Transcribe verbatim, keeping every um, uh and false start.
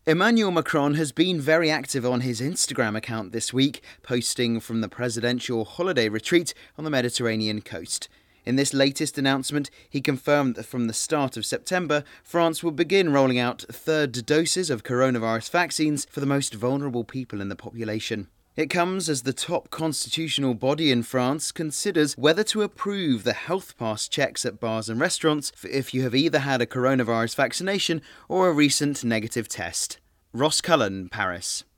Emmanuel Macron has been very active on his Instagram account this week, posting from the presidential holiday retreat on the Mediterranean coast. In this latest announcement, he confirmed that from the start of September, France will begin rolling out third doses of coronavirus vaccines for the most vulnerable people in the population. It comes as the top constitutional body in France considers whether to approve the health pass checks at bars and restaurants if you have either had a coronavirus vaccination or a recent negative test. Ross Cullen, Paris.